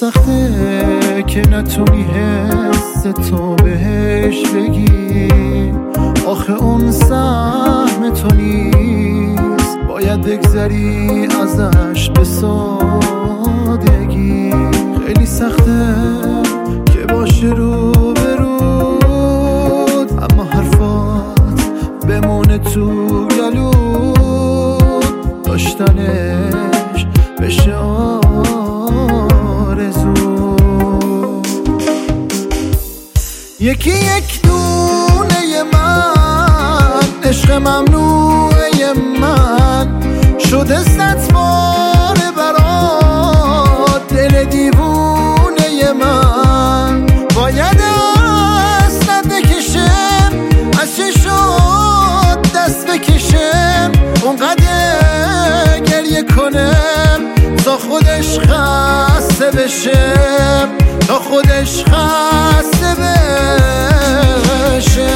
سخته که نتونی حس تو بهش بگی، آخه اون سهم تو نیست، باید بگذری ازش به سادگی. خیلی سخته که باشه رو به رود، اما حرفات بمونه تو گلود، داشتنش بشه آرزو. یکی یک دونه من، عشق ممنوعه من، شده 100 بار برات دل دیوونه من. باید دست بکشم، از چه شد دست بکشم، اونقدر گریه کنم تا خودش خسته بشه، تا خودش خسته بشه.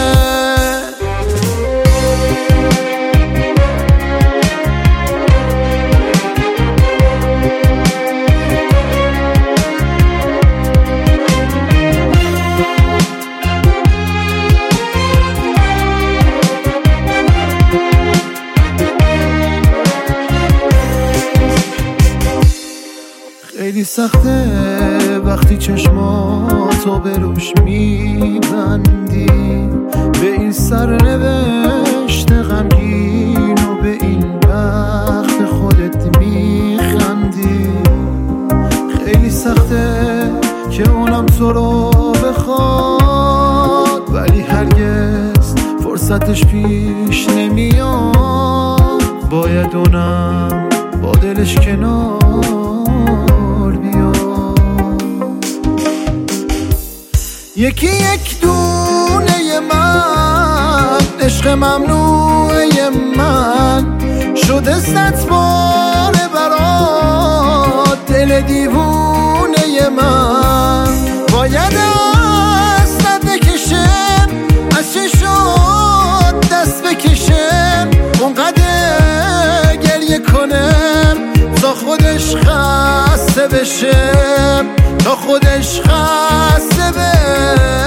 خیلی سخته وقتی چشماتو به روش میبندی، به این سرنوشت غمگین و به این بخت خودت میخندی. خیلی سخته که اونم تو رو بخواد، ولی هرگز فرصتش پیش نمیاد، باید اونم با دلش کنار بیاد. یکی یک دونه من، عشق ممنوعه من، شده 100 بار برات دل دیوونه من. باید دست بکشم، از چه شد دست بکشم، اونقدر گریه کنم تا خودش خسته بشه، تا خودش خسته بشه.